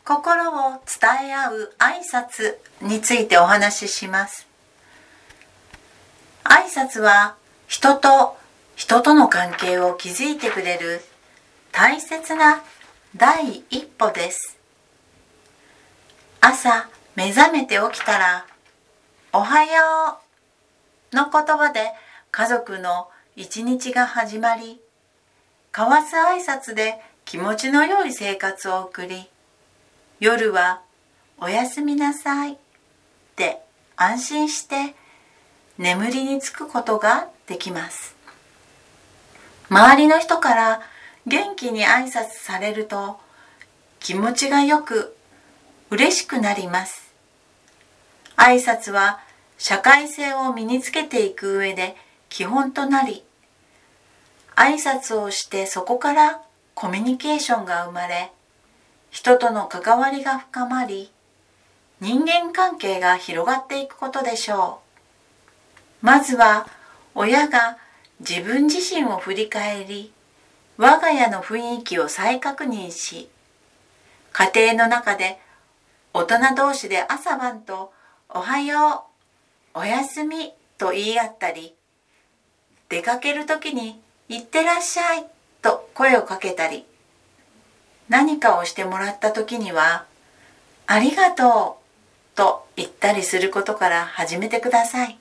心を伝え合う挨拶についてお話しします。挨拶は人と人との関係を築いてくれる大切な第一歩です。朝目覚めて起きたらおはようの言葉で家族の一日が始まり、交わす挨拶で気持ちの良い生活を送り、夜はおやすみなさいって安心して眠りにつくことができます。周りの人から元気に挨拶されると気持ちがよく嬉しくなります。挨拶は社会性を身につけていく上で基本となり、挨拶をしてそこからコミュニケーションが生まれ、人との関わりが深まり、人間関係が広がっていくことでしょう。まずは親が自分自身を振り返り、我が家の雰囲気を再確認し、家庭の中で大人同士で朝晩とおはよう、おやすみと言い合ったり、出かけるときにいってらっしゃいと声をかけたり、何かをしてもらったときにはありがとうと言ったりすることから始めてください。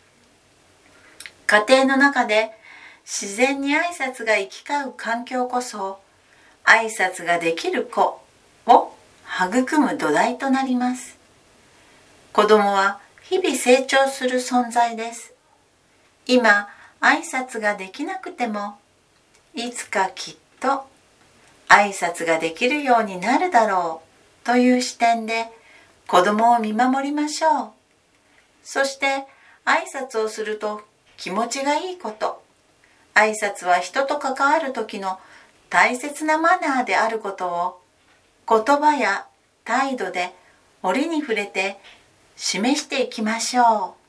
家庭の中で自然に挨拶が行き交う環境こそ、挨拶ができる子を育む土台となります。子供は日々成長する存在です。今、挨拶ができなくても、いつかきっと挨拶ができるようになるだろうという視点で子供を見守りましょう。そして挨拶をすると気持ちがいいこと、挨拶は人と関わる時の大切なマナーであることを言葉や態度で折に触れて示していきましょう。